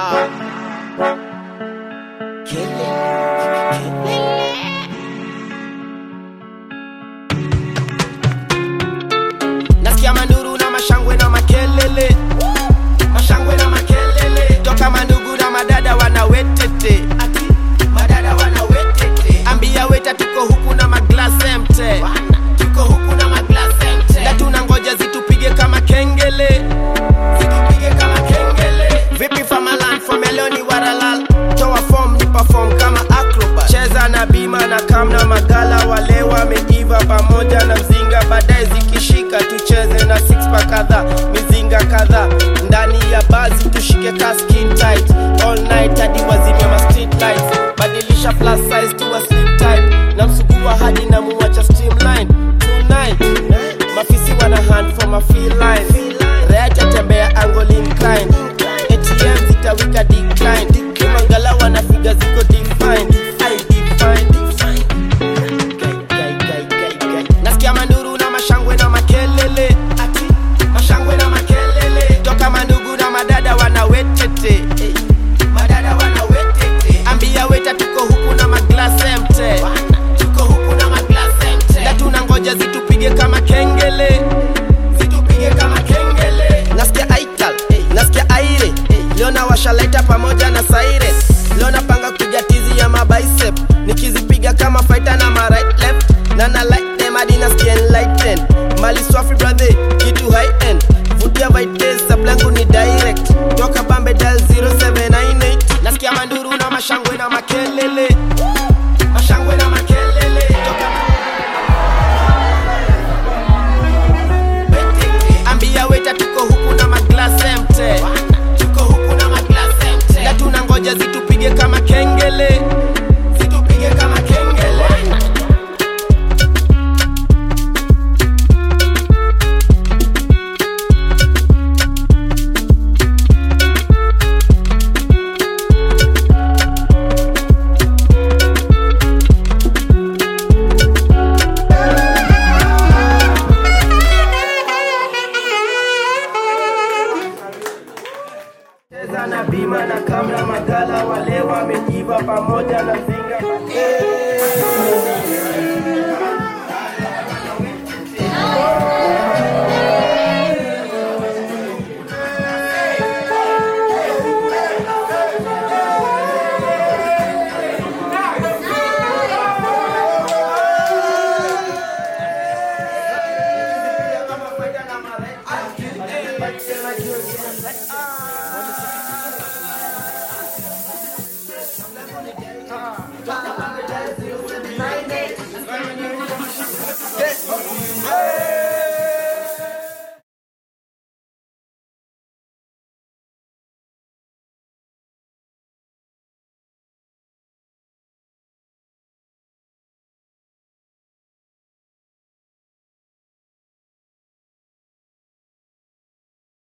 Nasikia manduru na mashangwe na makelele, mashangwe na makelele. Toka mandugu na madada wanawetete, madada wanawetete. Ambia weta tuko huku na maglass empty, tuko huku na maglass empty. Na tunangoja zitupige kama kengele, zitupige kama kengele. Vipi famalan, fomeloni waralal. Toa form ni perform kama acrobat. Cheza na bima na kam na magala. Wale wameiva pamoja na mzinga. Baadaye zikishika tucheze na six pack kadha, mizinga kadha. Ndani ya bazi tushike ka skin tight. All night hadi wazime ma street lights. Badilisha plus size to a slim type. Na msugua hadi na muwacha streamline. Tonight mafisi wana hand for my feel line. Reacha tembea angle incline. ATM zitawika decline. Kimangala wana figa ziko defined. I define. Nasikia manduru na mashangwe na makelele, mashangwe na makelele. Toka mandugu na madada wanawetete, madada wanawetete. Ambia weta tuko huku na maglass empty, tuko huku na maglass empty. Na tunangoja zitupige kama kengele, zitupige kama kengele. Nasikia aital, nasikia aire. Leo na washalaita pamoja na saire. Leo napanga kupiga tizi ya mabicep, nikizipiga kama fighter na ma right left. Na like them adina skin lighten. Mali swafi brother, kitu high end. Vutia vites, sablangu ni direct. Toka bambe dial 0798. Nasikia manduru na mashangwe na makelele, mashangwe na makelele. Toka ambia weta tuko huku na maglass empty, tuko huku na maglass empty. Na tunangoja zitupige kama kengele, zitupige kama kengele. Cheza na bima na kamera magala. Wale wameiva pamoja na zinga.